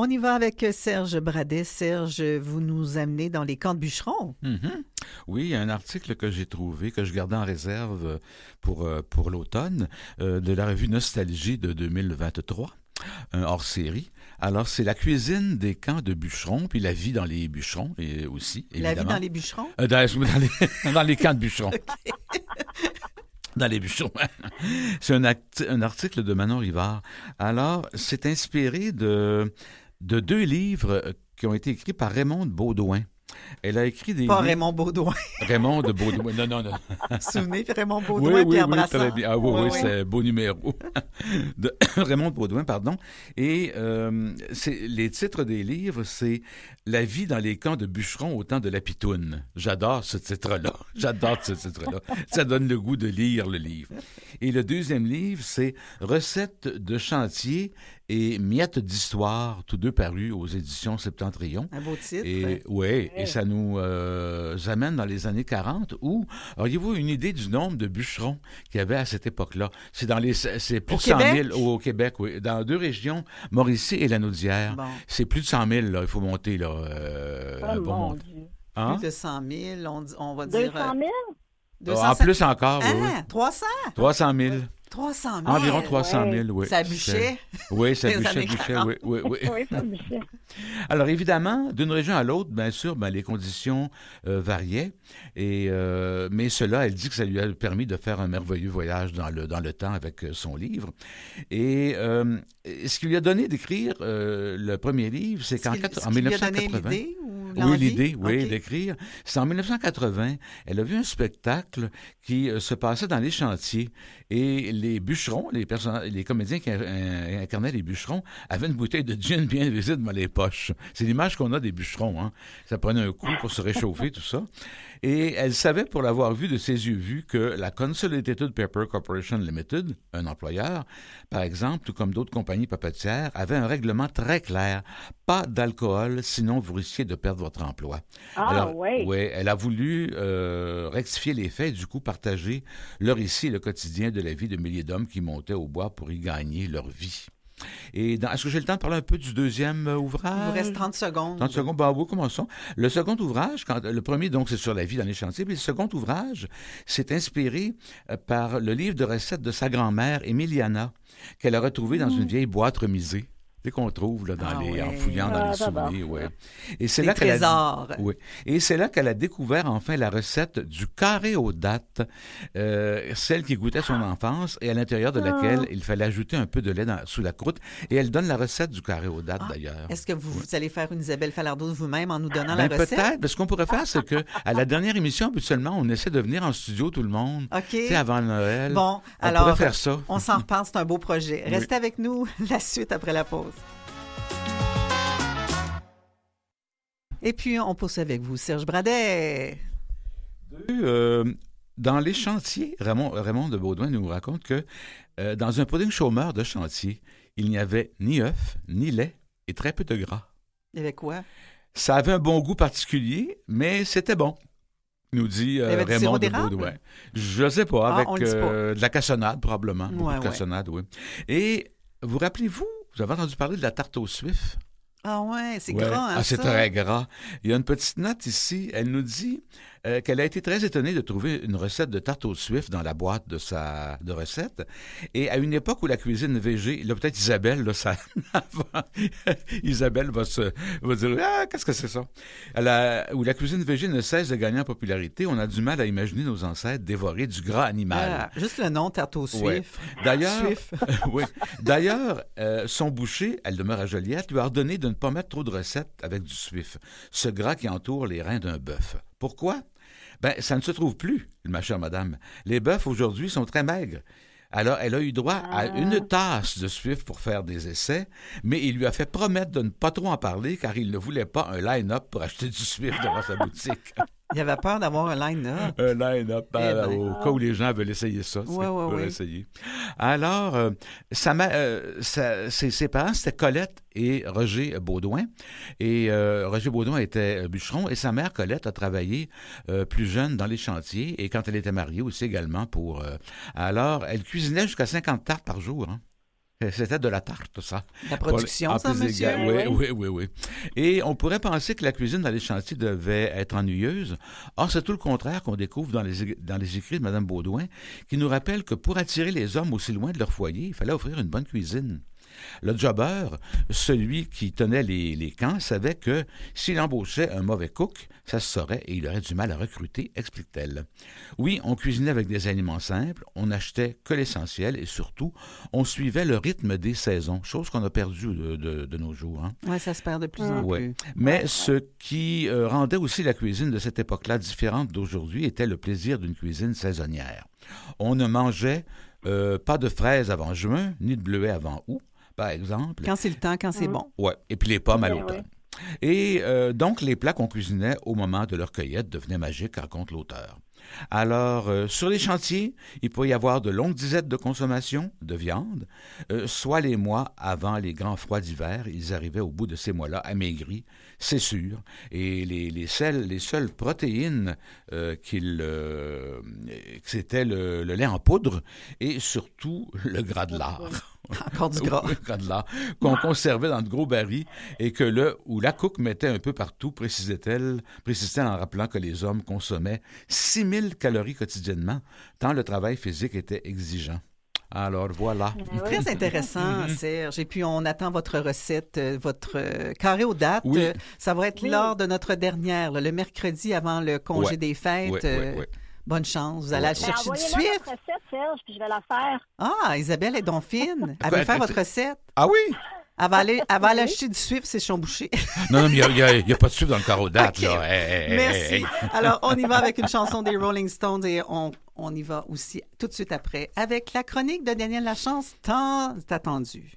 On y va avec Serge Bradet. Serge, vous nous amenez dans les camps de bûcherons. Mm-hmm. Oui, un article que j'ai trouvé, que je gardais en réserve pour l'automne, de la revue Nostalgie de 2023. Un hors-série. Alors, c'est la cuisine des camps de bûcherons, puis la vie dans les bûcherons et aussi, évidemment. La vie dans les bûcherons? Dans les camps de bûcherons. Okay. Dans les bûcherons. C'est un article de Manon Rivard. Alors, c'est inspiré de 2 livres qui ont été écrits par Raymond Beaudoin. Elle a écrit des... Pas Raymond Beaudoin. Raymond de Beaudoin. Non. Souvenez, Raymond Beaudoin et Pierre Brassard. Très bien. Ah oui, c'est beau numéro. De Raymond Beaudoin, pardon. Et les titres des livres, c'est « La vie dans les camps de bûcherons au temps de la pitoune ». J'adore ce titre-là. Ça donne le goût de lire le livre. Et le deuxième livre, c'est « Recettes de chantier et miettes d'histoire », tous 2 parus aux éditions Septentrion. Un beau titre. Et ça nous amène dans les années 40 où, auriez-vous une idée du nombre de bûcherons qu'il y avait à cette époque-là? C'est plus de 100 000 au Québec, oui. Dans 2 régions, Mauricie et Lanaudière. Bon. C'est plus de 100 000, là. Il faut monter, là. Mon Dieu. Hein? Plus de 100 000, on va dire... 200 000? 200... En plus encore, oui. 300? 300 000. 300 000? Environ 300 000, oui. Ça bûchait? Oui, ça bûchait, oui. Oui, ça bûchait. Alors, évidemment, d'une région à l'autre, bien sûr, les conditions variaient. Mais cela, elle dit que ça lui a permis de faire un merveilleux voyage dans le temps avec son livre. Et ce qui lui a donné d'écrire le premier livre, c'est qu'en 1980... L'idée, d'écrire. C'est en 1980, elle a vu un spectacle qui se passait dans les chantiers. Et les bûcherons, les comédiens qui incarnaient les bûcherons, avaient une bouteille de gin bien visible dans les poches. C'est l'image qu'on a des bûcherons, hein. Ça prenait un coup pour se réchauffer, tout ça. Et elle savait, pour l'avoir vu de ses yeux vus, que la Consolidated Paper Corporation Limited, un employeur, par exemple, tout comme d'autres compagnies papetières, avait un règlement très clair. Pas d'alcool, sinon vous risquez de perdre votre emploi. Oui, elle a voulu rectifier les faits et du coup partager le récit et le quotidien de la vie de milliers d'hommes qui montaient au bois pour y gagner leur vie. Et est-ce que j'ai le temps de parler un peu du deuxième ouvrage? Il vous reste 30 secondes. 30 secondes, oui, commençons. Le second ouvrage, le premier, donc, c'est sur la vie dans les chantiers, puis le second ouvrage, c'est inspiré par le livre de recettes de sa grand-mère, Emiliana, qu'elle a retrouvé dans une vieille boîte remisée. C'est qu'on trouve là, en fouillant dans les souvenirs. Ouais. Et c'est là Et c'est là qu'elle a découvert enfin la recette du carré aux dattes, celle qui goûtait son enfance et à l'intérieur de laquelle il fallait ajouter un peu de lait sous la croûte. Et elle donne la recette du carré aux dattes d'ailleurs. Est-ce que vous allez faire une Isabelle Falardeau de vous-même en nous donnant la recette? Peut-être. Ce qu'on pourrait faire, c'est que à la dernière émission, habituellement, on essaie de venir en studio tout le monde. OK. Avant Noël. Bon, on pourrait faire ça. On s'en reparle, c'est un beau projet. Restez avec nous, la suite après la pause. Et puis, on poursuit avec vous, Serge Bradet. Dans les chantiers, Raymond de Beaudoin nous raconte que dans un pudding chômeur de chantier, il n'y avait ni œufs, ni lait et très peu de gras. Il y avait quoi? Ça avait un bon goût particulier, mais c'était bon, nous dit Raymond de Beaudoin. Je ne sais pas, avec de la cassonade probablement. Beaucoup de cassonade, oui. Et vous rappelez-vous, vous avez entendu parler de la tarte aux suifs? Ah ouais, c'est gras, hein, c'est très gras. Il y a une petite note ici. Elle nous dit qu'elle a été très étonnée de trouver une recette de tarte aux suifs dans la boîte de recettes. Et à une époque où la cuisine végé, là peut-être Isabelle, là, ça, Isabelle va dire qu'est-ce que c'est ça? Où la cuisine végé ne cesse de gagner en popularité, on a du mal à imaginer nos ancêtres dévorer du gras animal. Juste le nom tarte aux suifs. Ouais. D'ailleurs, son boucher, elle demeure à Joliette, lui a ordonné de ne pas mettre trop de recettes avec du suif, ce gras qui entoure les reins d'un bœuf. Pourquoi? Ça ne se trouve plus, ma chère madame. Les bœufs, aujourd'hui, sont très maigres. Alors, elle a eu droit à une tasse de suif pour faire des essais, mais il lui a fait promettre de ne pas trop en parler car il ne voulait pas un line-up pour acheter du suif devant sa boutique. Il avait peur d'avoir un line-up. Un line-up, au cas où les gens veulent essayer ça. Oui. Essayer. Alors, ses parents, c'était Colette et Roger Beaudoin. Et Roger Beaudoin était bûcheron et sa mère, Colette, a travaillé plus jeune dans les chantiers et quand elle était mariée aussi également alors, elle cuisinait jusqu'à 50 tartes par jour, hein. C'était de la tarte, ça. La production, ça, monsieur? Oui. Et on pourrait penser que la cuisine dans les chantiers devait être ennuyeuse. Or, c'est tout le contraire qu'on découvre dans les écrits de Mme Baudouin, qui nous rappelle que pour attirer les hommes aussi loin de leur foyer, il fallait offrir une bonne cuisine. Le jobber, celui qui tenait les camps, savait que s'il embauchait un mauvais cook, ça se saurait et il aurait du mal à recruter, explique-t-elle. Oui, on cuisinait avec des aliments simples, on n'achetait que l'essentiel et surtout, on suivait le rythme des saisons, chose qu'on a perdue de nos jours. Hein? Oui, ça se perd de plus en plus. Mais ce qui rendait aussi la cuisine de cette époque-là différente d'aujourd'hui était le plaisir d'une cuisine saisonnière. On ne mangeait pas de fraises avant juin, ni de bleuets avant août, par exemple. Quand c'est le temps, quand c'est bon. Oui, et puis les pommes à l'automne. Et donc, les plats qu'on cuisinait au moment de leur cueillette devenaient magiques, raconte l'auteur. Alors, sur les chantiers, il peut y avoir de longues disettes de consommation de viande, soit les mois avant les grands froids d'hiver, ils arrivaient au bout de ces mois-là amaigris, c'est sûr, et les seules protéines c'était le lait en poudre et surtout le gras de lard. Encore du gras. Le gras de lard qu'on conservait dans de gros barils et que le ou la cook mettait un peu partout, précise-t-elle en rappelant que les hommes consommaient 6000 calories quotidiennement, tant le travail physique était exigeant. Alors, voilà. Très intéressant, Serge. Et puis, on attend votre recette, votre carré aux dates. Oui. Ça va être lors de notre dernière, le mercredi avant le congé des fêtes. Oui. Bonne chance. Vous allez aller chercher du suif. Envoyez-moi votre recette, Serge, puis je vais la faire. Ah, Isabelle est donc fine. Elle veut faire votre recette. Ah oui? Elle va aller acheter du suif, c'est son boucher. Non, mais il n'y a pas de suif dans le carreau date. Okay. Là. Merci. Alors, on y va avec une chanson des Rolling Stones et on y va aussi tout de suite après avec la chronique de Daniel Lachance, tant attendue.